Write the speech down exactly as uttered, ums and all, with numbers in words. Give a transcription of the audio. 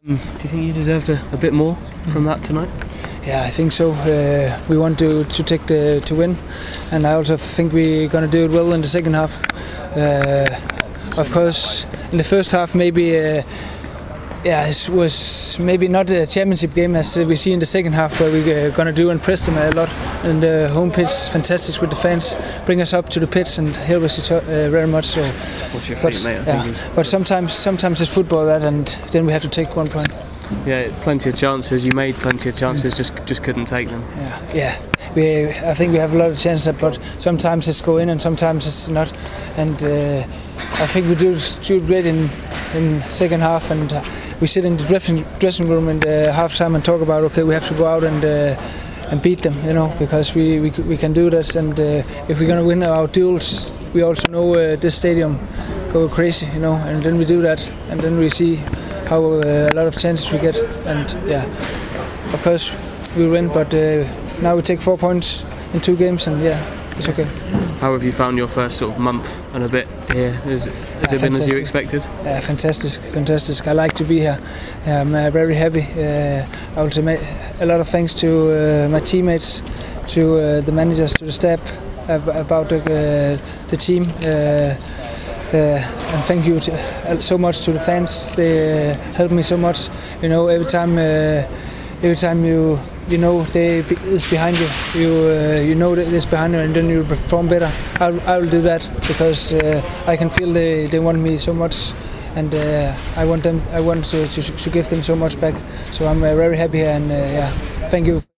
Um, do you think you deserved a, a bit more from that tonight? Yeah, I think so. Uh, we want to to take the to win, and I also think we're gonna do it well in the second half. Uh, of course, in the first half maybe. Uh, Yeah, it was maybe not a championship game as we see in the second half, where we're gonna do and press them a lot. And the home pitch, fantastic with the fans, bring us up to the pitch and help us uh, very much. So, What's your but, feet, mate? I yeah, think is... but sometimes, sometimes it's football that, and then we have to take one point. Yeah, plenty of chances. You made plenty of chances, mm. just just couldn't take them. Yeah, yeah. We, I think we have a lot of chances, but sometimes it's go in and sometimes it's not. And uh, I think we do do great in in second half, and uh, we sit in the dressing dressing room in the half time and talk about, okay, we have to go out and uh, and beat them, you know, because we we, we can do this. And uh, if we're gonna win our duels, we also know uh, this stadium go crazy, you know, and then we do that, and then we see how uh, a lot of chances we get, and yeah, of course we win, but uh, now we take four points in two games, and yeah, it's okay. How have you found your first sort of month and a bit here? Has, has yeah, it been as you expected? Yeah, fantastic, fantastic. I like to be here. I'm uh, very happy. Uh, I also made a lot of thanks to uh, my teammates, to uh, the managers, to the staff, ab about the, uh, the team. Uh, Uh, and thank you to, uh, so much to the fans. They uh, help me so much. You know, every time, uh, every time you you know they is behind you. You uh, you know that it's behind you, and then you perform better. I'll I'll do that because uh, I can feel they, they want me so much, and uh, I want them. I want to, to to give them so much back. So I'm uh, very happy, and uh, yeah, thank you.